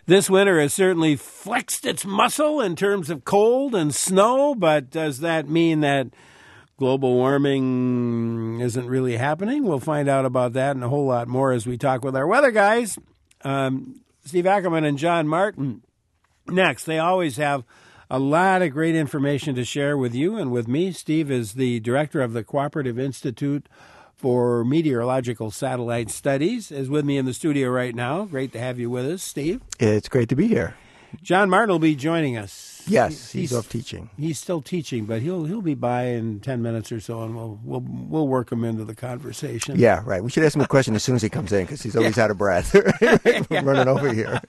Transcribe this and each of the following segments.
This winter has certainly flexed its muscle in terms of cold and snow, but does that mean that global warming isn't really happening? We'll find out about that and a whole lot more as we talk with our weather guys, Steve Ackerman and John Martin. Next, they always have a lot of great information to share with you and with me. Steve is the director of the Cooperative Institute for Meteorological Satellite Studies, is with me in the studio right now. Great to have you with us, Steve. It's great to be here. John Martin will be joining us. Yes, he's off teaching. He's still teaching, but he'll be by in 10 minutes or so, and we'll work him into the conversation. Yeah, right. We should ask him a question as soon as he comes in because he's always out of breath running over here.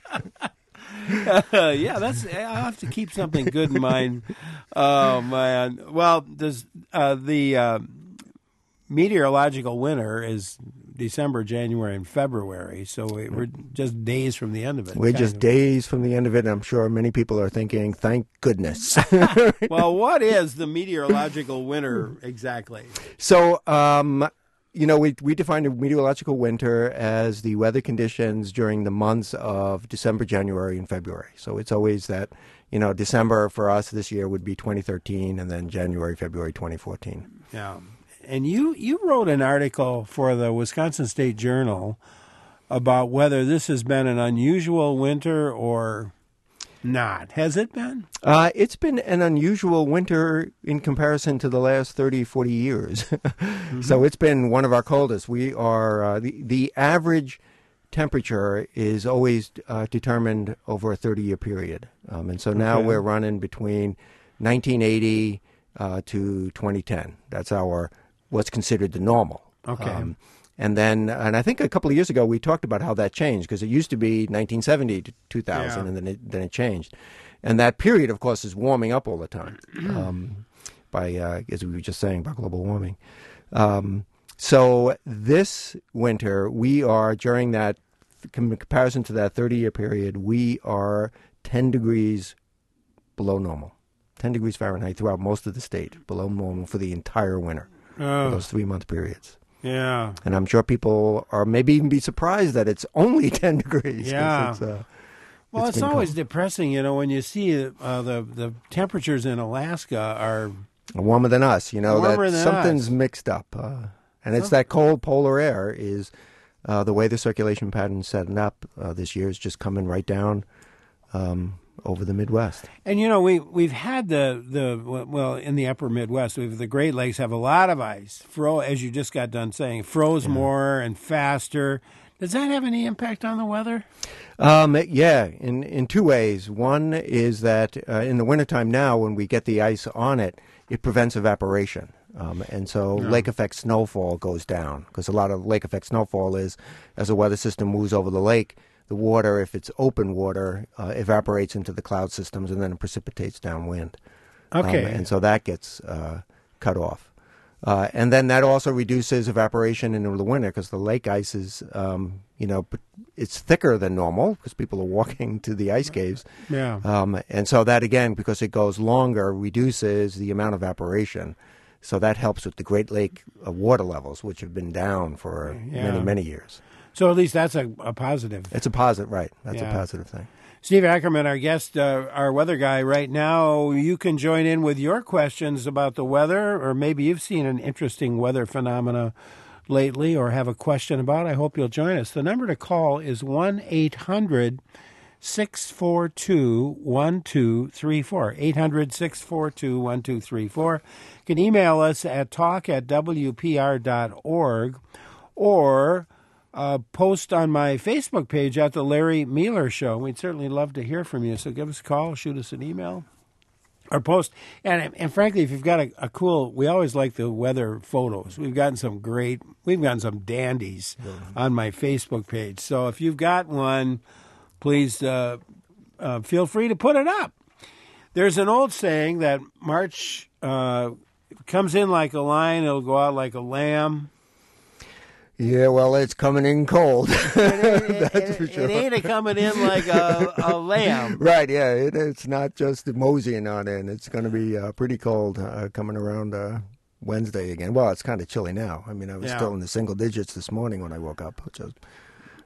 I'll have to keep something good in mind. Oh man! Well, the meteorological winter is December, January, and February, so we're just days from the end of it. We're just days from the end of it, and I'm sure many people are thinking, thank goodness. Well, what is the meteorological winter exactly? So, we define a meteorological winter as the weather conditions during the months of December, January, and February. So it's always that, December for us this year would be 2013, and then January, February 2014. Yeah. And you wrote an article for the Wisconsin State Journal about whether this has been an unusual winter or not. Has it been? It's been an unusual winter in comparison to the last 30, 40 years. Mm-hmm. So it's been one of our coldest. We are the average temperature is always determined over a 30-year period. And so now we're running between 1980 to 2010. That's what's considered the normal. Okay. And I think a couple of years ago we talked about how that changed because it used to be 1970 to 2000, and then it changed. And that period, of course, is warming up all the time as we were just saying, about global warming. So this winter, we are, during that, in comparison to that 30-year period, we are 10 degrees below normal, 10 degrees Fahrenheit throughout most of the state, below normal for the entire winter. For those 3-month periods. Yeah. And I'm sure people are maybe even be surprised that it's only 10 degrees. Yeah. It's always cold. Depressing, when you see the temperatures in Alaska are warmer than us, that something's mixed up. And it's that cold polar air is the way the circulation pattern's setting up this year is just coming right down over the Midwest. And we've had in the upper Midwest, the Great Lakes have a lot of ice. As you just got done saying, froze more and faster. Does that have any impact on the weather? In two ways. One is that in the wintertime now, when we get the ice on it, it prevents evaporation. And so lake effect snowfall goes down because a lot of lake effect snowfall is as a weather system moves over the lake, the water, if it's open water, evaporates into the cloud systems and then it precipitates downwind. Okay. And so that gets cut off. And then that also reduces evaporation in the winter because the lake ice is, it's thicker than normal because people are walking to the ice caves. Yeah. And so that, again, because it goes longer, reduces the amount of evaporation. So that helps with the Great Lake water levels, which have been down for many, many years. So at least that's a positive. It's a positive, right. That's a positive thing. Steve Ackerman, our guest, our weather guy right now, you can join in with your questions about the weather, or maybe you've seen an interesting weather phenomena lately or have a question about. I hope you'll join us. The number to call is 1-800-642-1234, 800-642-1234. You can email us at talk@wpr.org or post on my Facebook page at The Larry Mueller Show. We'd certainly love to hear from you. So give us a call, shoot us an email, or post. And frankly, if you've got a cool, we always like the weather photos. We've gotten some dandies on my Facebook page. So if you've got one, please feel free to put it up. There's an old saying that March comes in like a lion, it'll go out like a lamb. Yeah, well, it's coming in cold. That's for sure. It ain't coming in like a lamb. Right, yeah. It's not just moseying on in. It's going to be pretty cold coming around Wednesday again. Well, it's kind of chilly now. I mean, I was still in the single digits this morning when I woke up, which was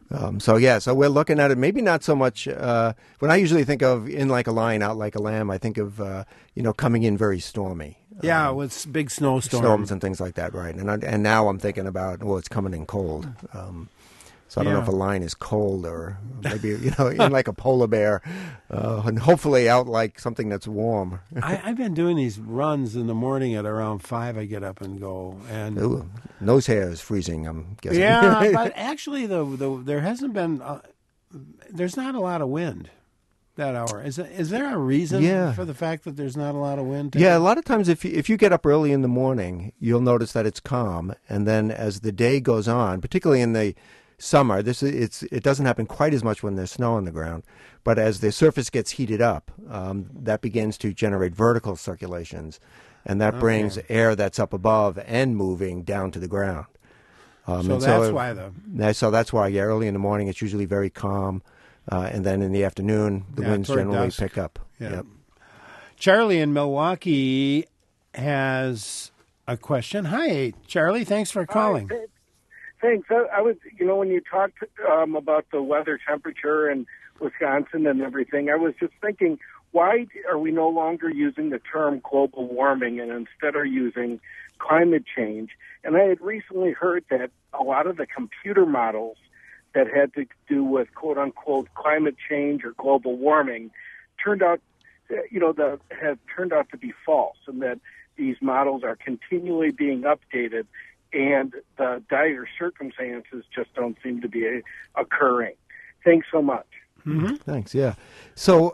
So we're looking at it. Maybe not so much. When I usually think of in like a lion, out like a lamb, I think of coming in very stormy. Yeah, with big storms and things like that, right? And now I'm thinking about it's coming in cold. So I don't know if a lion is cold or maybe in like a polar bear, and hopefully out like something that's warm. I've been doing these runs in the morning at around 5. I get up and go, and nose hair is freezing. I'm guessing. Yeah, but actually, there hasn't been. There's not a lot of wind that hour. Is there a reason for the fact that there's not a lot of wind? Yeah, a lot of times if you get up early in the morning, you'll notice that it's calm, and then as the day goes on, particularly in the summer, it doesn't happen quite as much when there's snow on the ground, but as the surface gets heated up, that begins to generate vertical circulations, and that brings air that's up above and moving down to the ground. So that's why early in the morning it's usually very calm, and then in the afternoon the winds generally pick up. Yeah. Yep. Charlie in Milwaukee has a question. Hi, Charlie. Thanks for calling. Hi, thanks. I was, when you talked about the weather temperature in Wisconsin and everything, I was just thinking, why are we no longer using the term global warming and instead are using climate change? And I had recently heard that a lot of the computer models that had to do with quote-unquote climate change or global warming turned out, have turned out to be false, and that these models are continually being updated and the dire circumstances just don't seem to be occurring. Thanks so much. Mm-hmm. Thanks. Yeah. So,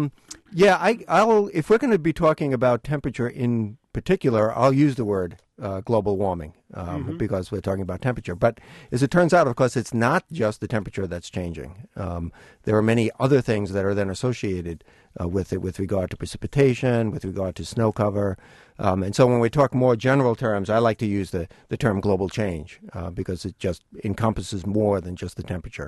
I'll if we're going to be talking about temperature in particular, I'll use the word global warming because we're talking about temperature. But as it turns out, of course, it's not just the temperature that's changing. There are many other things that are then associated with it, with regard to precipitation, with regard to snow cover. And so when we talk more general terms, I like to use the term global change because it just encompasses more than just the temperature.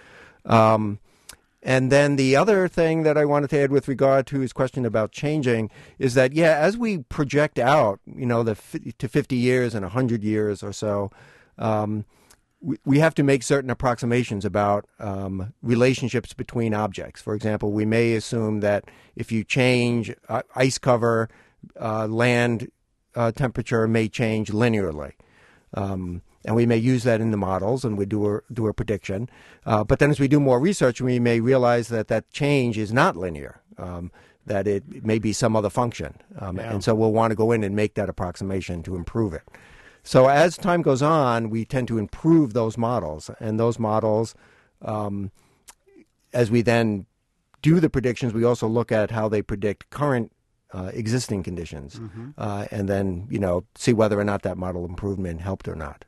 And then the other thing that I wanted to add with regard to his question about changing is that, as we project out, to 50 years and 100 years or so, we have to make certain approximations about relationships between objects. For example, we may assume that if you change ice cover, land temperature may change linearly. And we may use that in the models, and we do a prediction. But then as we do more research, we may realize that change is not linear, that it may be some other function. And so we'll want to go in and make that approximation to improve it. So as time goes on, we tend to improve those models. And those models, as we then do the predictions, we also look at how they predict current existing conditions, and then, see whether or not that model improvement helped or not.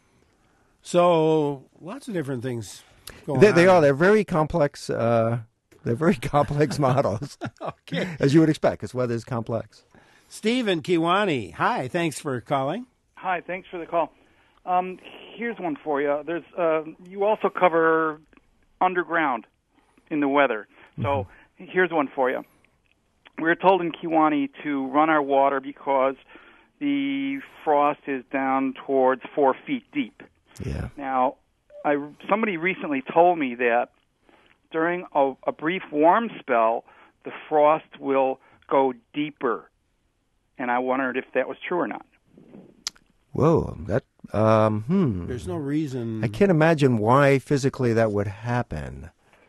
So lots of different things going on. They are. They're very complex. They're very complex models, as you would expect, because weather is complex. Steve in Kewanee. Hi. Thanks for calling. Hi. Thanks for the call. Here's one for you. There's you also cover underground in the weather. So here's one for you. We were told in Kewanee to run our water because the frost is down towards 4 feet deep. Yeah. Now, somebody recently told me that during a brief warm spell, the frost will go deeper, and I wondered if that was true or not. Whoa, that There's no reason. I can't imagine why physically that would happen.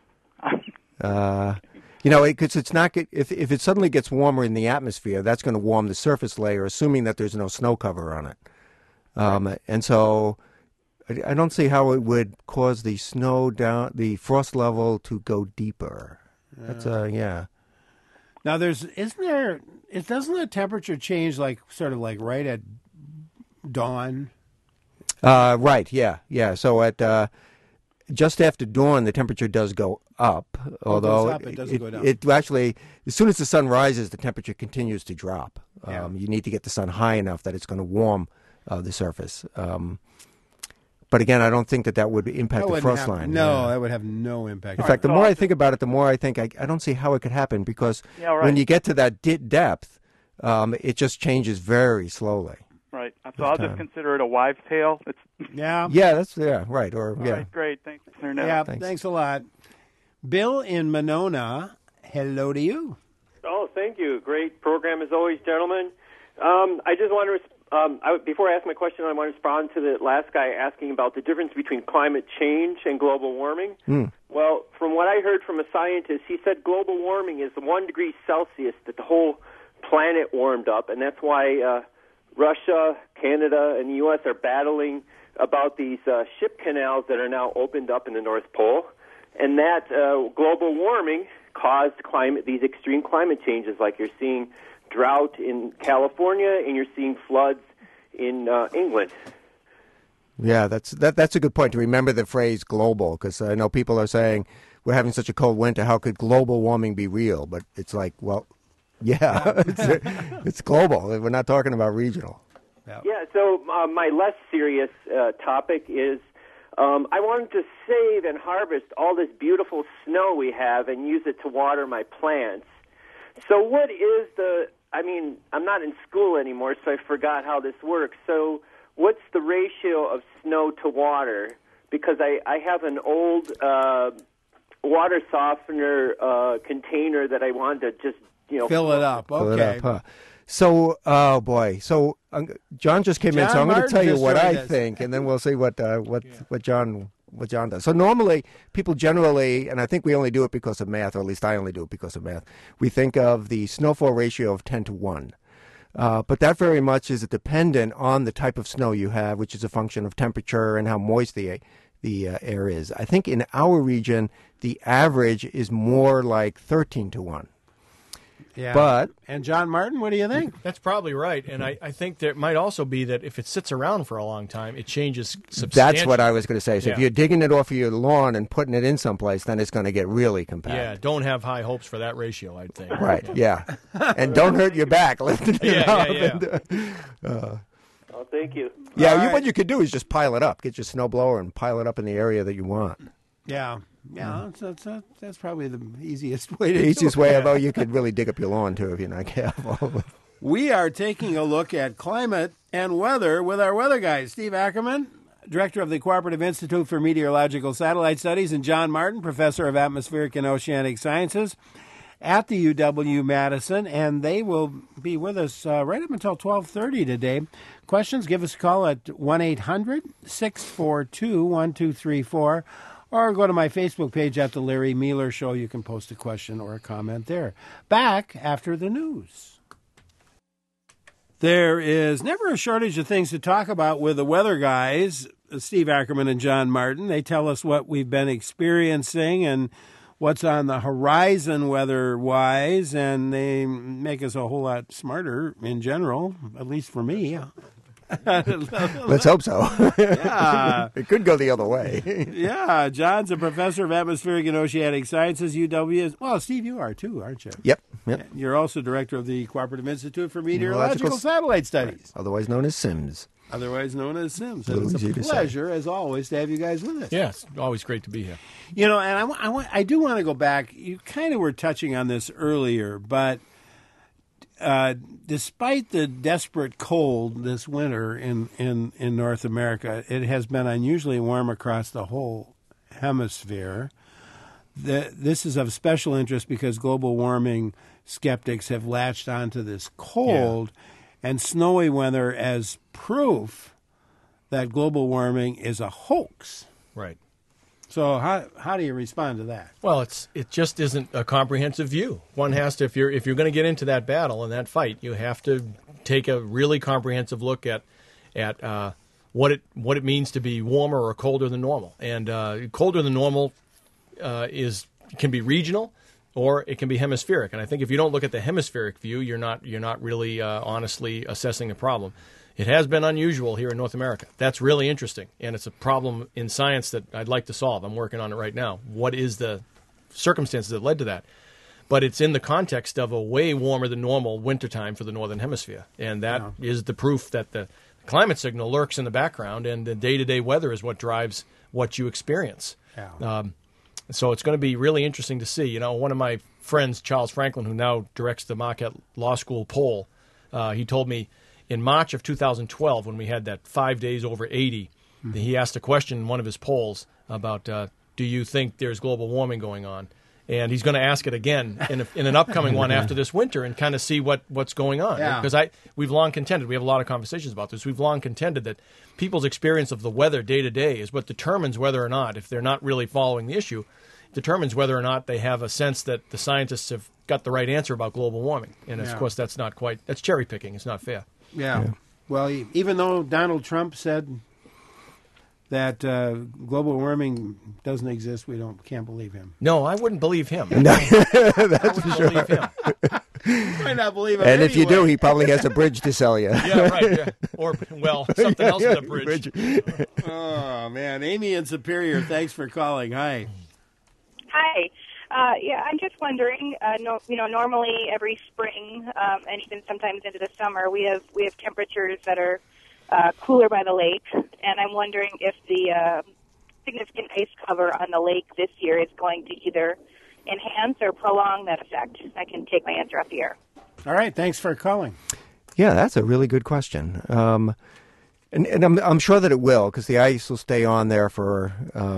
Because it's not. If it suddenly gets warmer in the atmosphere, that's going to warm the surface layer, assuming that there's no snow cover on it. And so I don't see how it would cause the frost level to go deeper. That's Now doesn't the temperature change sort of right at dawn? Right. Yeah. So at just after dawn, the temperature does go up. Although it doesn't go down. It actually, as soon as the sun rises, the temperature continues to drop. You need to get the sun high enough that it's going to warm the surface. But again, I don't think that would impact the frost line. No, that would have no impact. In fact, the more I think about it, the more I think I don't see how it could happen because when you get to that depth, it just changes very slowly. Right. So I'll just consider it a wives' tale. It's Yeah. Right. Or all right, great. Thanks, Internet. Yeah. Thanks a lot. Bill in Monona, hello to you. Oh, thank you. Great program as always, gentlemen. I just want to, before I ask my question, I want to respond to the last guy asking about the difference between climate change and global warming. Well, from what I heard from a scientist, he said global warming is 1 degree Celsius that the whole planet warmed up, and that's why Russia, Canada, and the U.S. are battling about these ship canals that are now opened up in the North Pole, and that global warming caused these extreme climate changes, like you're seeing drought in California and you're seeing floods in England. Yeah, that's a good point to remember the phrase global, because I know people are saying we're having such a cold winter. How could global warming be real? But it's like, well, yeah, it's global. We're not talking about regional. Yeah, so my less serious topic is I wanted to save and harvest all this beautiful snow we have and use it to water my plants. So what is I'm not in school anymore, so I forgot how this works. So what's the ratio of snow to water? Because I have an old water softener container that I wanted to just, fill it up. Okay. Fill it up, huh? So, oh boy. So John just came in, so I'm going to tell you what I think, and then we'll see what John does. So normally, people generally, and I think we only do it because of math, or at least I only do it because of math, we think of the snowfall ratio of 10 to 1. But that very much is dependent on the type of snow you have, which is a function of temperature and how moist the air is. I think in our region, the average is more like 13 to 1. Yeah. And John Martin, what do you think? That's probably right. And I think there might also be that if it sits around for a long time, it changes substantially. That's what I was going to say. So if you're digging it off of your lawn and putting it in someplace, then it's going to get really compact. Yeah, don't have high hopes for that ratio, I'd think. Right, yeah. And don't hurt your back lifting it up. Oh, thank you. Yeah, what you could do is just pile it up. Get your snowblower and pile it up in the area that you want. Yeah. Yeah, that's probably the easiest way to do it. The easiest way, although you could really dig up your lawn, too, if you're not careful. We are taking a look at climate and weather with our weather guy, Steve Ackerman, Director of the Cooperative Institute for Meteorological Satellite Studies, and John Martin, Professor of Atmospheric and Oceanic Sciences at the UW-Madison, and they will be with us right up until 12:30 today. Questions, give us a call at 1-800-642-1234. Or go to my Facebook page at The Larry Mealer Show. You can post a question or a comment there. Back after the news. There is never a shortage of things to talk about with the weather guys, Steve Ackerman and John Martin. They tell us what we've been experiencing and what's on the horizon weather-wise, and they make us a whole lot smarter in general, at least for me. Let's hope so. Yeah. It could go the other way. Yeah. John's a professor of atmospheric and oceanic sciences, UW. Well, Steve, you are too, aren't you? Yep. You're also director of the Cooperative Institute for Meteorological Satellite Studies. Otherwise known as SIMS. It's a pleasure, as always, to have you guys with us. Yeah, it's always great to be here. And I do want to go back. You kind of were touching on this earlier, but despite the desperate cold this winter in North America, it has been unusually warm across the whole hemisphere. This is of special interest because global warming skeptics have latched onto this cold and snowy weather as proof that global warming is a hoax. Right. So how do you respond to that? Well, it just isn't a comprehensive view. One has to, if you're going to get into that battle and that fight, you have to take a really comprehensive look at what it means to be warmer or colder than normal. And colder than normal can be regional, or it can be hemispheric. And I think if you don't look at the hemispheric view, you're not really honestly assessing the problem. It has been unusual here in North America. That's really interesting, and it's a problem in science that I'd like to solve. I'm working on it right now. What is the circumstances that led to that? But it's in the context of a way warmer than normal wintertime for the Northern Hemisphere, and that is the proof that the climate signal lurks in the background, and the day-to-day weather is what drives what you experience. Yeah. So it's going to be really interesting to see. One of my friends, Charles Franklin, who now directs the Marquette Law School poll, he told me, In March of 2012, when we had that 5 days over 80, he asked a question in one of his polls about, do you think there's global warming going on? And he's going to ask it again in an upcoming one after this winter and kind of see what's going on. Yeah. Because we've long contended, we have a lot of conversations about this, we've long contended that people's experience of the weather day to day is what determines whether or not, if they're not really following the issue, determines whether or not they have a sense that the scientists have got the right answer about global warming. And, of course, that's cherry picking. It's not fair. Yeah. Well, even though Donald Trump said that global warming doesn't exist, can't believe him. No, I wouldn't believe him. That's for sure. Believe him. You might not believe him. And anyway. if you do, he probably has a bridge to sell you. Yeah, right. Yeah. Or, something else with a bridge. Oh, man. Amy in Superior, thanks for calling. Hi. Hi. I'm just wondering. Normally every spring and even sometimes into the summer, we have temperatures that are cooler by the lake, and I'm wondering if the significant ice cover on the lake this year is going to either enhance or prolong that effect. I can take my answer off the air. All right. Thanks for calling. Yeah, that's a really good question. And I'm sure that it will, because the ice will stay on there for.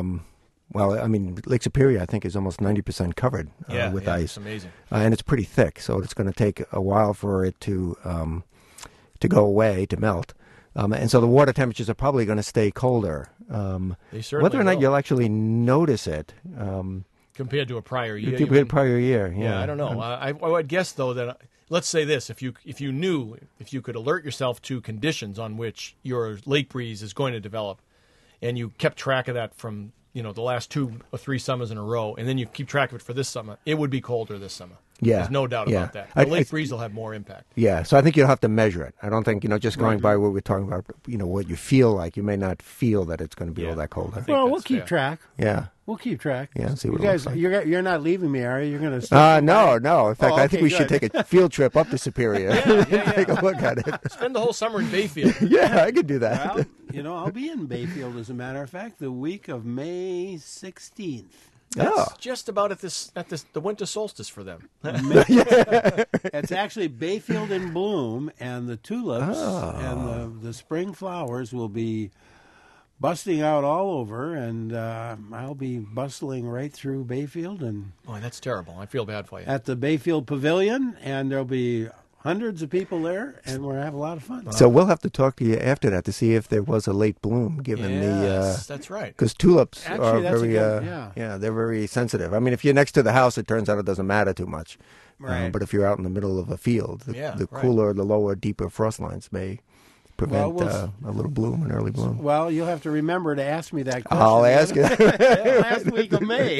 Lake Superior, I think, is almost 90% covered with ice. It's amazing. And it's pretty thick, so it's going to take a while for it to go away, to melt. And so the water temperatures are probably going to stay colder. They certainly whether or not will. you'll actually notice it. Compared to a prior year. Compared to a prior year, Yeah, I don't know. I would guess, though, that let's say this: if you could alert yourself to conditions on which your lake breeze is going to develop, and you kept track of that from the last 2 or 3 summers in a row, and then you keep track of it for this summer, it would be colder this summer. Yeah, there's no doubt about that. The lake breeze will have more impact. Yeah, so I think you'll have to measure it. I don't think just going by what we're talking about. What you feel like, you may not feel that it's going to be all that colder. Well, we'll keep track. Yeah. We'll keep track. Yeah, see you what guys, it looks like. you're not leaving me, are you? You're going to No. In fact, I think we should good. take a field trip up to Superior. Take a look at it. Spend the whole summer in Bayfield. Yeah, I could do that. Well, I'll be in Bayfield, as a matter of fact, the week of May 16th. That's just about at the winter solstice for them. It's actually Bayfield in bloom, and the tulips and the spring flowers will be busting out all over, and I'll be bustling right through Bayfield and that's terrible. I feel bad for you. at the Bayfield Pavilion, and there'll be hundreds of people there, and we're having a lot of fun. So we'll have to talk to you after that to see if there was a late bloom, given that's right. because tulips Actually, are that's very, they're very sensitive. I mean, if you're next to the house, it turns out it doesn't matter too much. Right. But if you're out in the middle of a field, the cooler, the lower, deeper frost lines may prevent a little bloom, an early bloom. Well, you'll have to remember to ask me that question. I'll ask you. Last week of May.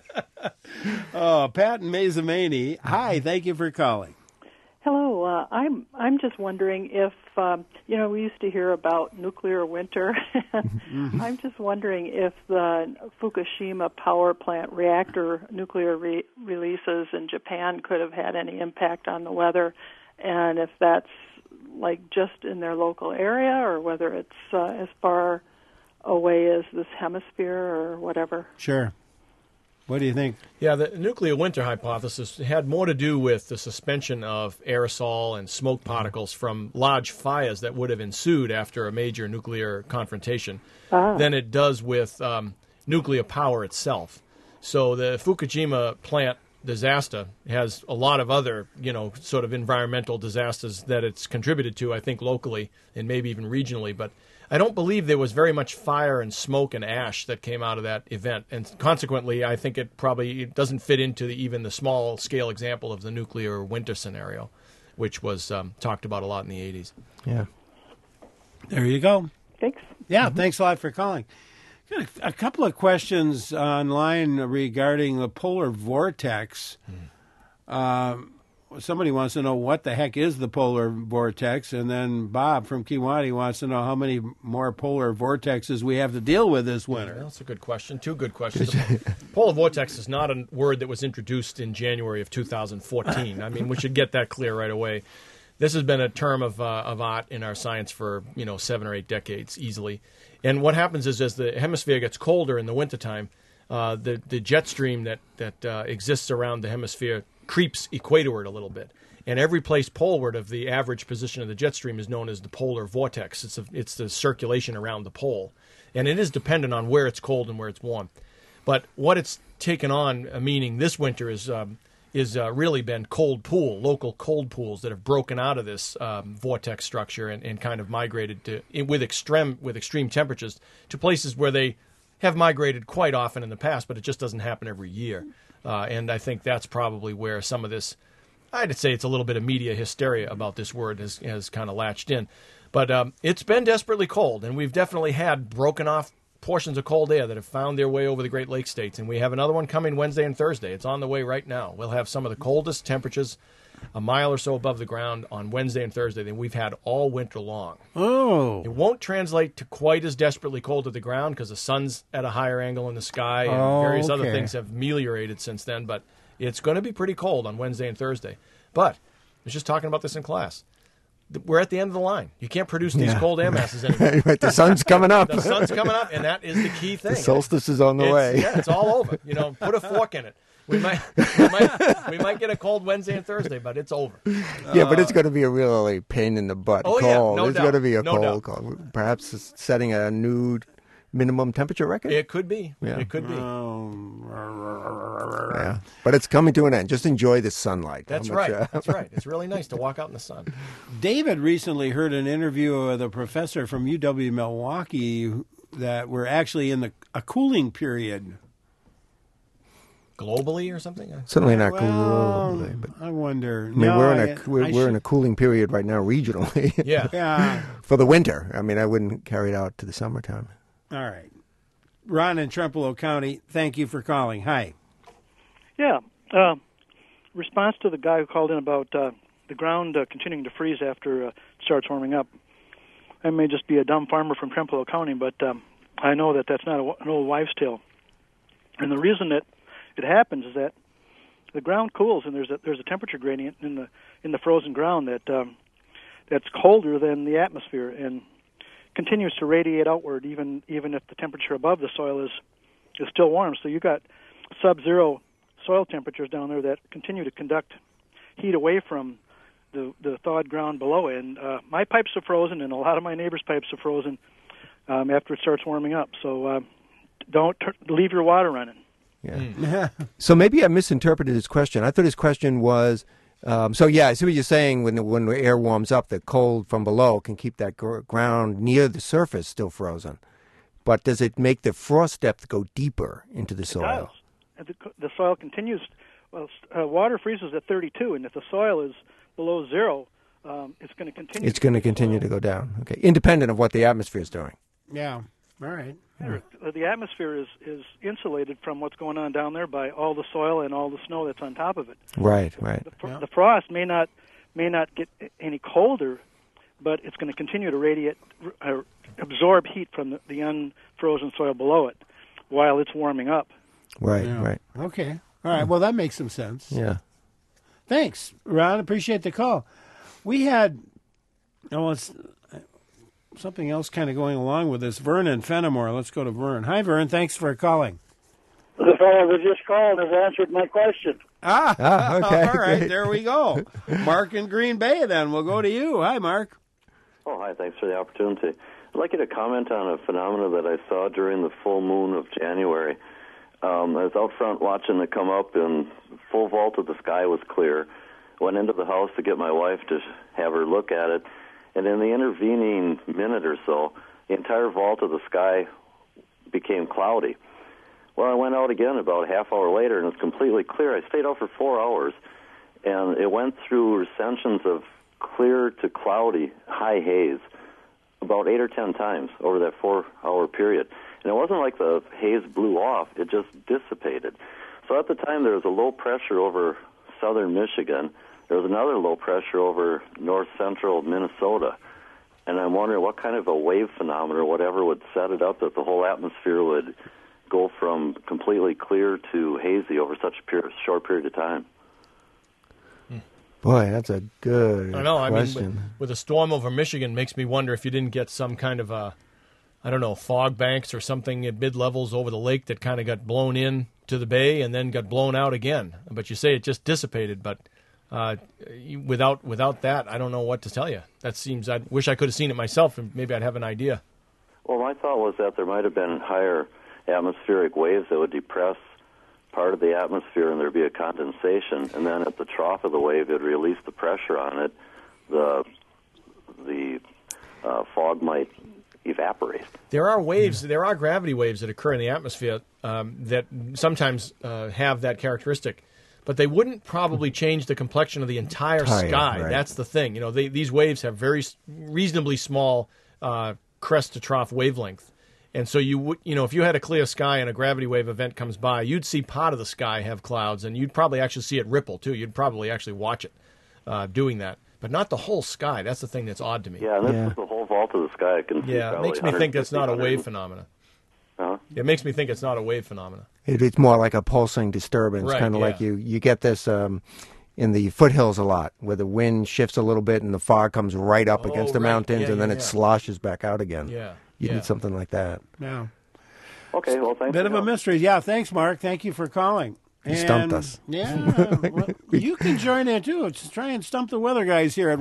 Pat and Mazamani. Hi, thank you for calling. Hello. I'm just wondering if we used to hear about nuclear winter. I'm just wondering if the Fukushima power plant reactor nuclear releases in Japan could have had any impact on the weather, and if that's like just in their local area, or whether it's as far away as this hemisphere or whatever. Sure. What do you think? Yeah, the nuclear winter hypothesis had more to do with the suspension of aerosol and smoke particles from large fires that would have ensued after a major nuclear confrontation than it does with nuclear power itself. So the Fukushima plant disaster has a lot of other, sort of environmental disasters that it's contributed to, I think, locally and maybe even regionally. But I don't believe there was very much fire and smoke and ash that came out of that event. And consequently, I think it doesn't fit into even the small-scale example of the nuclear winter scenario, which was talked about a lot in the 80s. Yeah. There you go. Thanks. Yeah, thanks a lot for calling. Got a couple of questions online regarding the polar vortex. Somebody wants to know what the heck is the polar vortex, and then Bob from Kewanee wants to know how many more polar vortexes we have to deal with this winter. Well, that's a good question. 2 good questions. Polar vortex is not a word that was introduced in January of 2014. I mean, we should get that clear right away. This has been a term of art in our science for 7 or 8 decades easily. And what happens is, as the hemisphere gets colder in the wintertime, the jet stream that exists around the hemisphere creeps equatorward a little bit. And every place poleward of the average position of the jet stream is known as the polar vortex. It's the circulation around the pole. And it is dependent on where it's cold and where it's warm. But what it's taken on, meaning this winter, is really been local cold pools that have broken out of this vortex structure and kind of migrated with extreme temperatures to places where they have migrated quite often in the past, but it just doesn't happen every year. And I think that's probably where some of this, I'd say it's a little bit of media hysteria about this word has kind of latched in. But it's been desperately cold, and we've definitely had broken off portions of cold air that have found their way over the Great Lakes states, and we have another one coming Wednesday and Thursday. It's on the way right now. We'll have some of the coldest temperatures a mile or so above the ground on Wednesday and Thursday than we've had all winter long. Oh. It won't translate to quite as desperately cold at the ground because the sun's at a higher angle in the sky, and various other things have ameliorated since then, but it's going to be pretty cold on Wednesday and Thursday. But I was just talking about this in class. We're at the end of the line. You can't produce these cold air masses anymore. Right, the sun's coming up. The sun's coming up, and that is the key thing. The solstice is on the way. Yeah, it's all over. Put a fork in it. We might get a cold Wednesday and Thursday, but it's over. Yeah, but it's going to be a really pain in the butt cold. Yeah, no it's doubt. going to be a No cold. Perhaps it's setting a new minimum temperature record? It could be. Yeah. It could be. Yeah. But it's coming to an end. Just enjoy the sunlight. That's right. That's right. It's really nice to walk out in the sun. David recently heard an interview with a professor from UW Milwaukee that we're actually in a cooling period. Globally or something? Certainly not Well, globally. But I wonder. I mean, we're in a cooling period right now regionally. Yeah. Yeah. For the winter. I mean, I wouldn't carry it out to the summertime. All right. Ron in Trempealeau County, thank you for calling. Hi. Yeah. Response to the guy who called in about the ground continuing to freeze after it starts warming up. I may just be a dumb farmer from Trempealeau County, but I know that that's not an old wives' tale. And the reason that it happens is that the ground cools, and there's a temperature gradient in the frozen ground that's colder than the atmosphere and continues to radiate outward, even if the temperature above the soil is still warm. So you got sub-zero soil temperatures down there that continue to conduct heat away from the thawed ground below. And my pipes are frozen, and a lot of my neighbors' pipes are frozen after it starts warming up. So don't leave your water running. Yeah. So maybe I misinterpreted his question. I thought his question was, I see what you're saying. When the air warms up, the cold from below can keep that ground near the surface still frozen. But does it make the frost depth go deeper into the soil? It does. The soil continues. Well, water freezes at 32, and if the soil is below zero, it's going to continue. It's going to continue to go down. Okay, independent of what the atmosphere is doing. Yeah. All right. The atmosphere is insulated from what's going on down there by all the soil and all the snow that's on top of it. Right. The frost may not get any colder, but it's going to continue to absorb heat from the unfrozen soil below it while it's warming up. Right. Okay. All right. Well, that makes some sense. Yeah. Thanks, Ron. Appreciate the call. We had something else kind of going along with this. Vern in Fenimore. Let's go to Vern. Hi, Vern. Thanks for calling. The fellow that just called has answered my question. Okay. All right, Great. there we go. Mark in Green Bay, then. We'll go to you. Hi, Mark. Oh, hi. Thanks for the opportunity. I'd like you to comment on a phenomenon that I saw during the full moon of January. I was out front watching it come up, and full vault of the sky was clear. Went into the house to get my wife to have her look at it, and in the intervening minute or so, the entire vault of the sky became cloudy. Well, I went out again about a half hour later, and it was completely clear. I stayed out for 4 hours, and it went through recensions of clear to cloudy, high haze, about 8 or 10 times over that 4-hour period. And it wasn't like the haze blew off, it just dissipated. So at the time, there was a low pressure over southern Michigan. There was another low pressure over north-central Minnesota. And I'm wondering what kind of a wave phenomenon or whatever would set it up that the whole atmosphere would go from completely clear to hazy over such a short period of time. Boy, that's a good I know. question. I mean, with a storm over Michigan, makes me wonder if you didn't get some kind of a I don't know, fog banks or something at mid-levels over the lake that kind of got blown in to the bay and then got blown out again. But you say it just dissipated, but without that, I don't know what to tell you. That seems, I wish I could have seen it myself, and maybe I'd have an idea. Well, my thought was that there might have been higher atmospheric waves that would depress part of the atmosphere and there'd be a condensation, and then at the trough of the wave, it'd release the pressure on it. The fog might evaporate. There are waves, there are gravity waves that occur in the atmosphere that sometimes have that characteristic, but they wouldn't probably change the complexion of the entire sky. Right. That's the thing. You know, these waves have very reasonably small crest to trough wavelength. And so if you had a clear sky and a gravity wave event comes by, you'd see part of the sky have clouds, and you'd probably actually see it ripple too. You'd probably actually watch it doing that, but not the whole sky. That's the thing that's odd to me. Yeah, and this is the whole vault of the sky. I can see it makes me think that's not a wave phenomena. Huh? It makes me think it's not a wave phenomena. It's more like a pulsing disturbance, kind of like you get this in the foothills a lot, where the wind shifts a little bit and the fog comes right up against the mountains, and then it sloshes back out again. Yeah. You need something like that. Yeah. Okay, well, thanks. Bit of a mystery. Yeah, thanks, Mark. Thank you for calling. You stumped us. Yeah. Well, you can join in, too. Let's try and stump the weather guys here at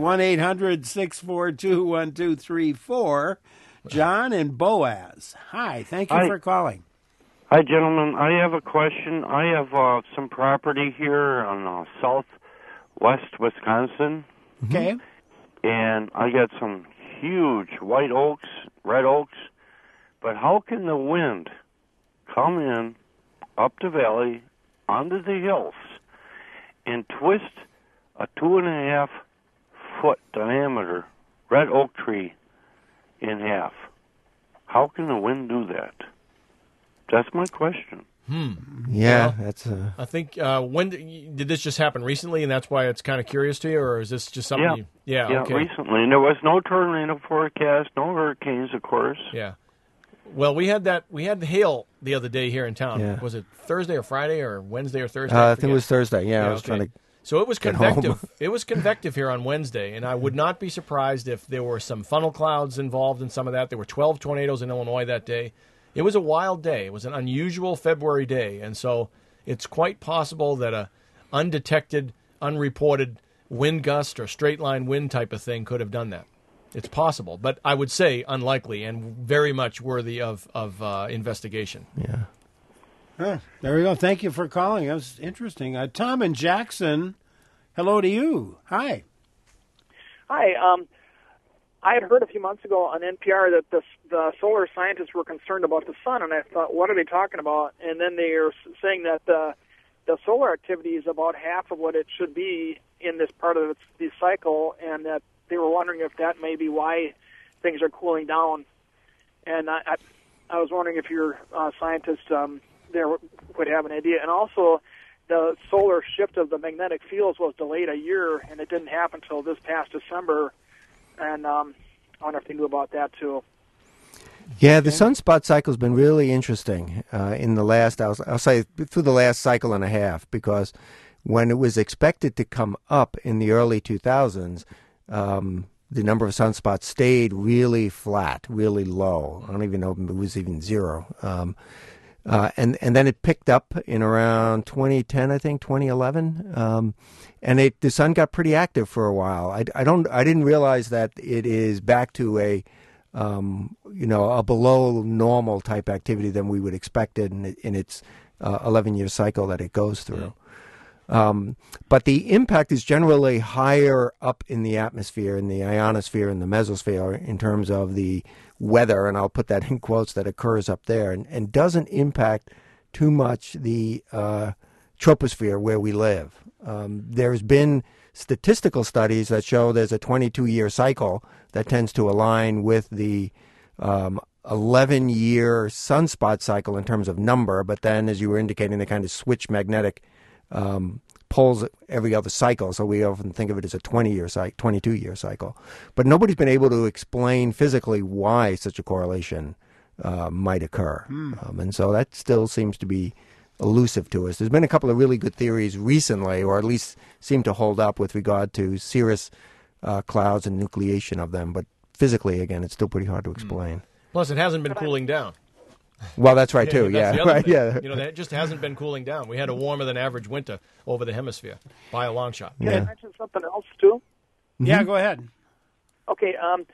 1-800-642-1234. John and Boaz. Hi. Thank you for calling. Hi, gentlemen. I have a question. I have some property here on southwest Wisconsin. Okay. And I got some huge white oaks, red oaks, but how can the wind come in up the valley onto the hills and twist a 2.5-foot diameter red oak tree in half? How can the wind do that? That's my question. Yeah, well, that's. I think when did this just happen recently, and that's why it's kind of curious to you, or is this just something? Yeah, okay. Recently, and there was no tornado forecast, no hurricanes, of course. Yeah. Well, we had the hail the other day here in town. Yeah. Was it Thursday or Friday or Wednesday or Thursday? I think it was Thursday. Yeah, I was trying to. So it was convective. It was convective here on Wednesday, and I would not be surprised if there were some funnel clouds involved in some of that. There were 12 tornadoes in Illinois that day. It was a wild day. It was an unusual February day, and so it's quite possible that a undetected, unreported wind gust or straight line wind type of thing could have done that. It's possible, but I would say unlikely and very much worthy of investigation. Yeah. There we go. Thank you for calling. That was interesting. Tom and Jackson, hello to you. Hi. Hi. I had heard a few months ago on NPR that the solar scientists were concerned about the sun, and I thought, what are they talking about? And then they are saying that the solar activity is about half of what it should be in this part of the cycle, and that they were wondering if that may be why things are cooling down. And I was wondering if your scientists there would have an idea. And also, the solar shift of the magnetic fields was delayed a year, and it didn't happen until this past December. And I wonder if they knew about that, too. Yeah, the sunspot cycle has been really interesting in the last, I'll say, through the last cycle and a half, because when it was expected to come up in the early 2000s, the number of sunspots stayed really flat, really low. I don't even know if it was even zero. And then it picked up in around 2010, I think, 2011, and the sun got pretty active for a while. I didn't realize that it is back to a below normal type activity than we would expect it in its 11-year cycle that it goes through. But the impact is generally higher up in the atmosphere, in the ionosphere and the mesosphere, in terms of the weather, and I'll put that in quotes, that occurs up there, and doesn't impact too much the troposphere where we live. There's been statistical studies that show there's a 22-year cycle that tends to align with the 11-year sunspot cycle in terms of number, but then, as you were indicating, they kind of switch magnetic poles every other cycle, so we often think of it as a 22-year cycle. But nobody's been able to explain physically why such a correlation might occur. And so that still seems to be elusive to us. There's been a couple of really good theories recently, or at least seem to hold up with regard to cirrus clouds and nucleation of them, but physically, again, it's still pretty hard to explain. Plus, it hasn't been cooling down. Well, that's right, too. That's the Yeah, other right. thing. Yeah. You know, that just hasn't been cooling down. We had a warmer than average winter over the hemisphere by a long shot. Can I mention something else too? Yeah, go ahead. Okay,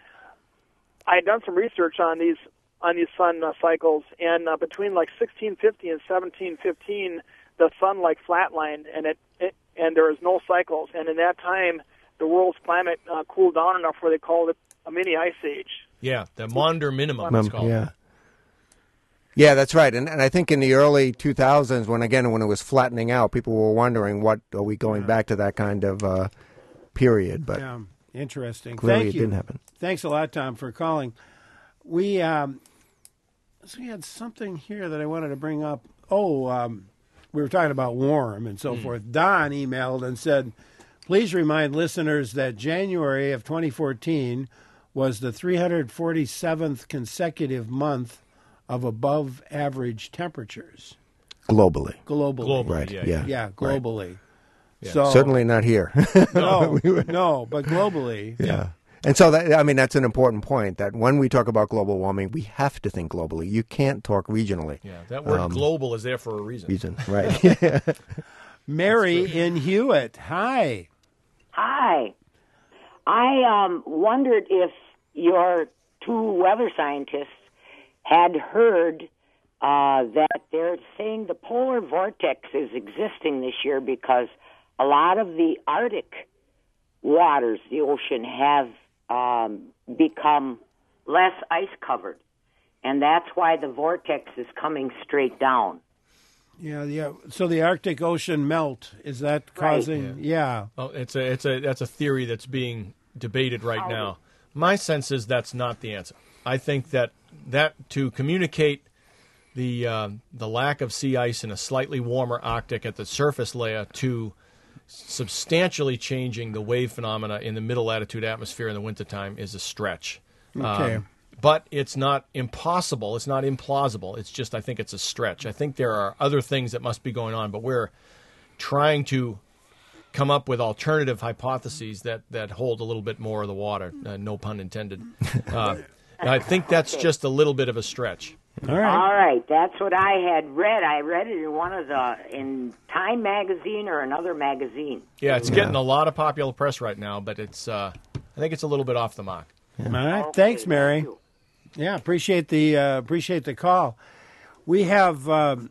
I had done some research on these sun cycles, and between like 1650 and 1715, the sun like flatlined, and there was no cycles. And in that time, the world's climate cooled down enough where they called it a mini ice age. Yeah, the Maunder minimum is called. Yeah. Yeah, that's right. And I think in the early 2000s, when it was flattening out, people were wondering, what are we going back to that kind of period? But yeah, interesting. clearly Thank it you. didn't happen. Thanks a lot, Tom, for calling. We had something here that I wanted to bring up. We were talking about warm and so forth. Don emailed and said, please remind listeners that January of 2014 was the 347th consecutive month of above average temperatures. Globally. Globally. Right. Yeah. Globally. Yeah. So, certainly not here. No, but globally. Yeah. And so, that's an important point, that when we talk about global warming, we have to think globally. You can't talk regionally. Yeah, that word global is there for a reason. Right. Mary in Hewitt. Hi. Hi. I wondered if your two weather scientists had heard that they're saying the polar vortex is existing this year because a lot of the Arctic waters, the ocean, have become less ice covered, and that's why the vortex is coming straight down. Yeah. So the Arctic Ocean melt, is that causing? Right. Yeah. Oh, that's a theory that's being debated right now. My sense is that's not the answer. I think that to communicate the lack of sea ice in a slightly warmer Arctic at the surface layer to substantially changing the wave phenomena in the middle latitude atmosphere in the wintertime is a stretch. Okay. But it's not impossible. It's not implausible. It's just, I think it's a stretch. I think there are other things that must be going on, but we're trying to come up with alternative hypotheses that hold a little bit more of the water. No pun intended. I think that's just a little bit of a stretch. All right. All right, that's what I had read. I read it in Time magazine or another magazine. Yeah, it's getting a lot of popular press right now, but it's I think it's a little bit off the mark. All right. Thanks, Mary. Thank you. Yeah, appreciate the call. We have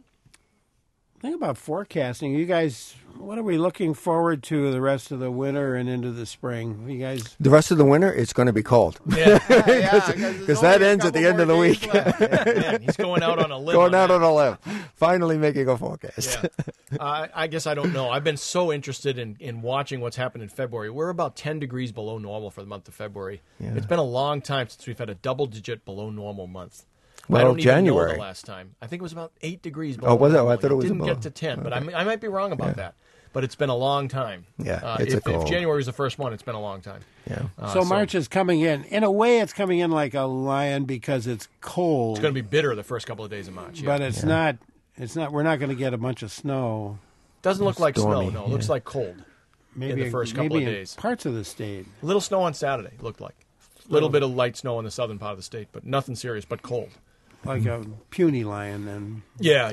think about forecasting. You guys, what are we looking forward to the rest of the winter and into the spring? You guys, The rest of the winter, it's going to be cold. Yeah, Because that ends at the end of the week. Man, he's going out on a limb. Going out on a limb. Finally making a forecast. Yeah. I guess I don't know. I've been so interested in watching what's happened in February. We're about 10 degrees below normal for the month of February. Yeah. It's been a long time since we've had a double-digit below normal month. Well, I don't even January. know the last time. I think it was about 8 degrees below Oh, was it? normal. I thought it was didn't above. get to 10, but I might be wrong about that. But it's been a long time. Yeah, it's a if cold. January is the first one, it's been a long time. Yeah. so March is coming in. In a way, it's coming in like a lion because it's cold. It's going to be bitter the first couple of days of March. Yeah. But it's not. It's not. We're not going to get a bunch of snow. Doesn't look like Stormy, snow. No, it looks like cold. Maybe in the first couple maybe of in days. parts of the state. A little snow on Saturday, it looked like. A little bit of light snow in the southern part of the state, but nothing serious, but cold. Like a puny lion, then. Yeah.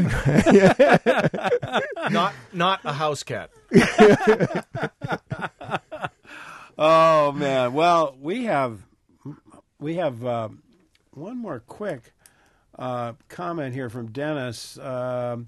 Not a house cat. Oh man! Well, we have one more quick comment here from Dennis. The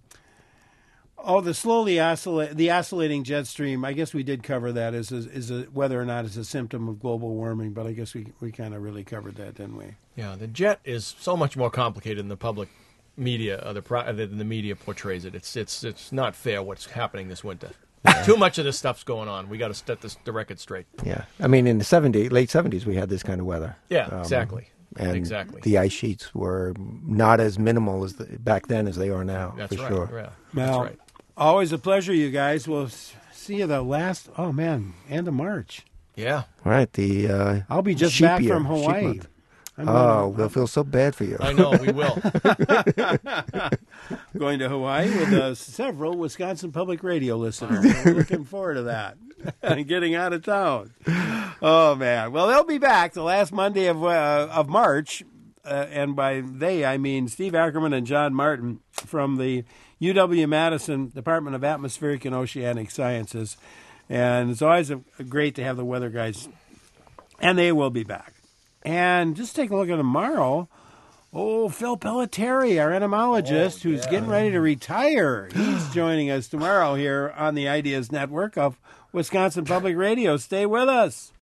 oscillating jet stream. I guess we did cover that as whether or not it's a symptom of global warming, but I guess we kind of really covered that, didn't we? Yeah, the jet is so much more complicated than the public media, than the media portrays it. It's not fair what's happening this winter. Too much of this stuff's going on. We got to set the record straight. Yeah. I mean, in the late 70s, we had this kind of weather. Yeah, exactly. And exactly. the ice sheets were not as minimal back then as they are now, That's for right. sure. Yeah, Well, that's right. always a pleasure, you guys. We'll see you the last. Oh man, end of March. Yeah. Right. I'll be just sheep back year, from sheep Hawaii. month. We'll feel so bad for you. I know, we will. Going to Hawaii with several Wisconsin Public Radio listeners. We're looking forward to that. And getting out of town. Oh, man. Well, they'll be back the last Monday of March. and by they I mean Steve Ackerman and John Martin from the UW-Madison Department of Atmospheric and Oceanic Sciences. And it's always great to have the weather guys, and they will be back. And just take a look at tomorrow. Oh, Phil Pelletieri, our entomologist, who's getting ready to retire. He's joining us tomorrow here on the Ideas Network of Wisconsin Public Radio. Stay with us.